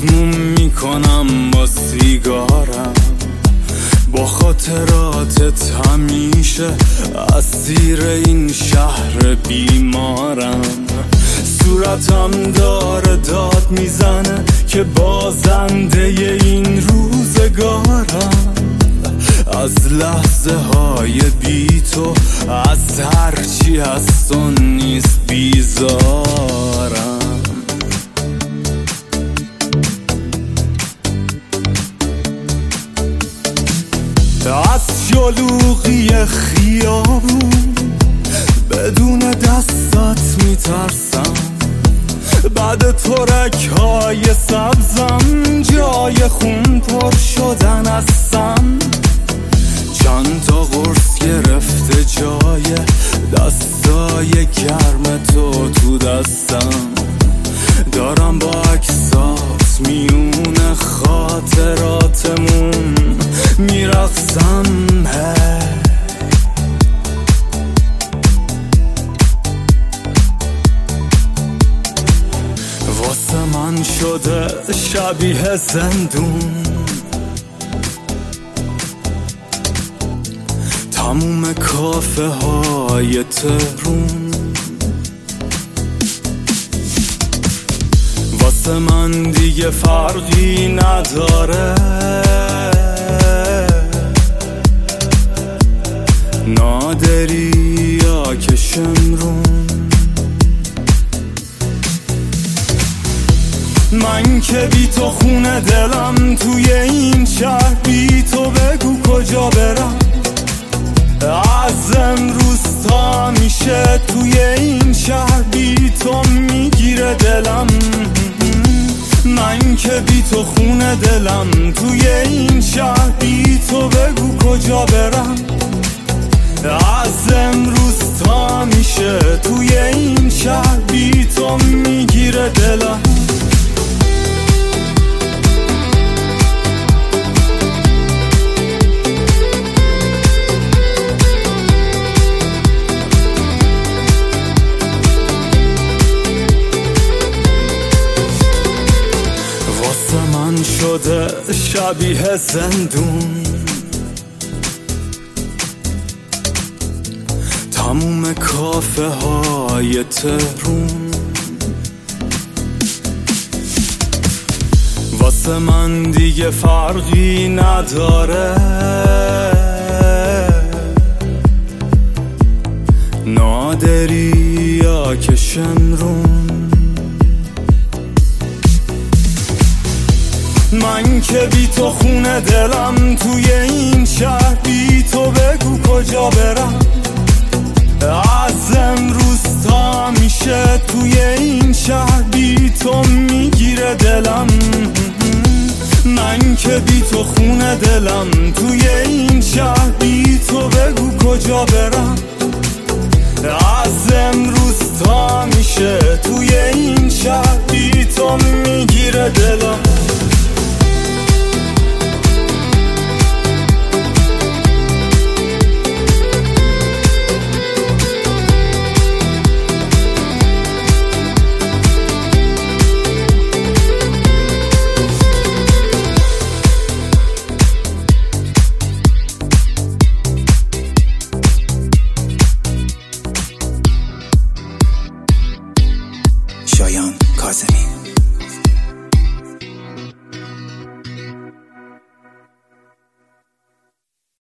مسموم میکنم با سیگارم، با خاطراتت همیشه اسیر این شهر بیمارم. صورتم داره داد میزنه که بازنده این روزگارم. از لحظه های بی تو، از هرچی هست و نیست بیزارم. از شلوغی خیابون بدون دستت میترسم، بعد ترک‌های سبزم جای خون پر شدن هستم. چند تا قرص گرفته جای دستای گرم تو دستم. دارم با عکسات میون خاطراتمون میرقصم. واسه من شده شبیه زندون، تموم کافه های تهرون. واسه من دیگه فرقی نداره، نادری یا که شمرون. من که بی تو خونه دلم توی این شهر، بی تو بگو کجا برم. از امروز تا میشه توی این شهر بی تو میگیره دلم. من که بی تو خونه دلم توی این شهر، بی تو بگو کجا برم. از امروز تا میشه توی این شهر بی تو میگیره دلم. من شده شبیه زندون، تموم کافه های تهرون. واسه من دیگه فرقی نداره، نادری یا که شمرون. من که بی تو خونه دلم توی این شهر، بی تو بگو کجا برم. از امروز تا میشه توی این شهر بی تو میگیره دلم. من که بی تو خونه دلم توی این شهر، بی تو بگو کجا برم. از امروز تا میشه توی این شهر بی تو میگیره دلم. شایان کاظمی.